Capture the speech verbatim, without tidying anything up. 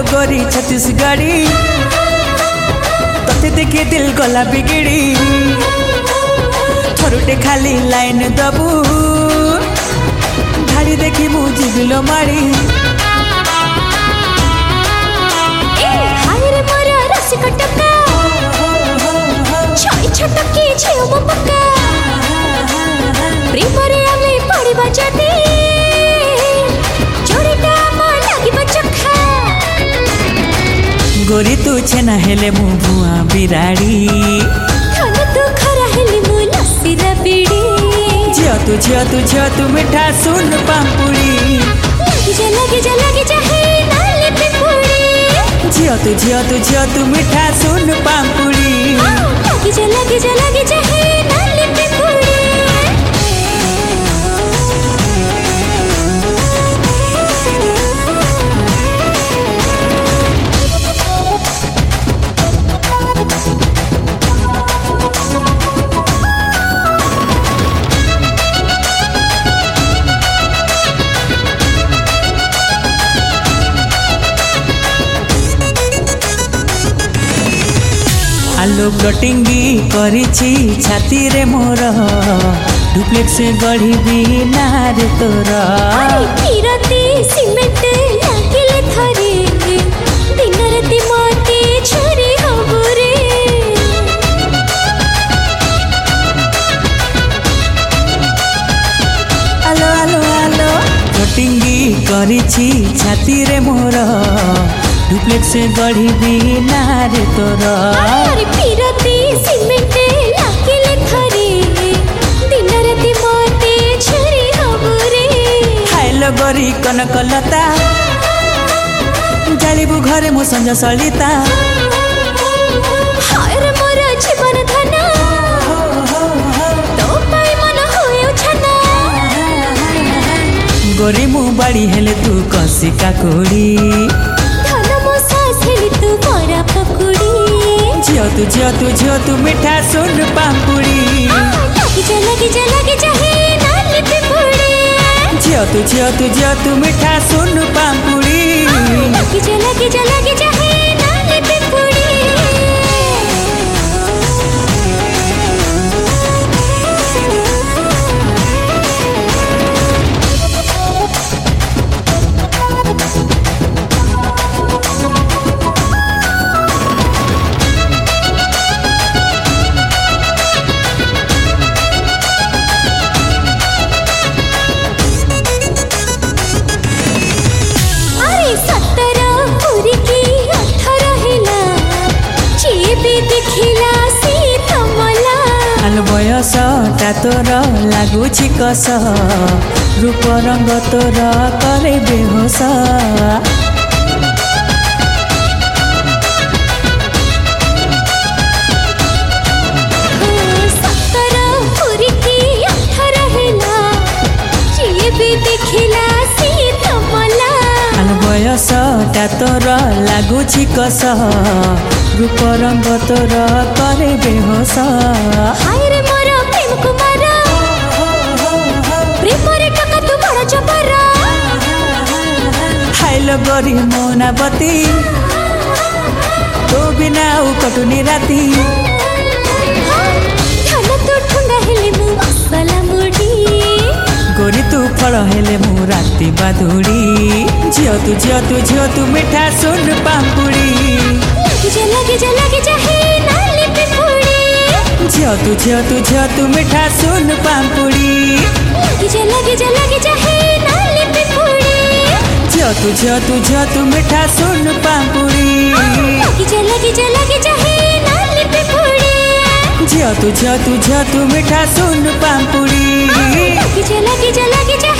गोरी छत्तीसगढ़ी तते देखे दिल गला बिगिड़ी थरुटे खाली लाइन दबू धाड़ी देखी मु जिबिलो माड़ी गोरी तू छेना हेले मु भुआ बिराड़ी झियो तू झियो तू झियो तू मिठा सुन पाम्पुड़ी झियो तू झियो तू झियो तू मिठा सुन पाम्पुड़ी आलो प्लटिंगी करिछि छाती रे मोर डुप्लेक्स से गढ़ी भी नारे तोर किरती सीमेंट लागिले थरे दिन राति मते छुरी हबरे आलो आलो आलो प्लटिंगी करिछि छाती रे मोर डुप्लेक्स से गढ़ी भी नारे तोर किरती सीमेंट लागिले थरे दिन राति मते छुरी हबरे खाइलो गोरी कनकलता जालिबु घरे मो संज सलिता हाय रे मोर जीवन धन तो पाई मन होयो छना गोरी मु बाड़ी हेले तू कसी काकुड़ी धन मो सास हेली तू मोरा पकुड़ी झियो तू झियो तू झियो तू मिठा सुन पाम्पुड़ी लगी जा लगी जा लगी जा हे नाली पिपुड़ी झियो तू झियो तू झियो तू मिठा सुन पाम्पुड़ी लगी जा लगी जा लगी जा हे नाली पिपुड़ी बयस ता तोर लागुछि कस रूप रंग तोर करे बेहोस बयस ता तोर लागुछि कस रूप रंग तोर करे बेहोस हाय रे मोर प्रेम कुमार प्रेम रे टका तू बड़ चपर हाइलो गोरी मोनाबती तो बिना उ कटुनी राती धन तू ठुंडा हेले मु मसला मुडी गोरी तू फल हेले मु राती बाधुड़ी झियो तू झियो तू झियो तू मिठा सुन पाम्पुड़ी लगी जा लगी जा लगी जा हे नाली पिपुड़ी झियो तू झियो तू झियो तू मिठा सुन पाम्पुड़ी लगी जा लगी जा लगी जा हे नाली पिपुड़ी झियो तू झियो तू झियो तू मिठा सुन पाम्पुड़ी लगी जा लगी जा लगी जा हे नाली पिपुड़ी झियो तू झियो तू झियो तू मिठा सुन पाम्पुड़ी लगी जा लगी जा लगी जा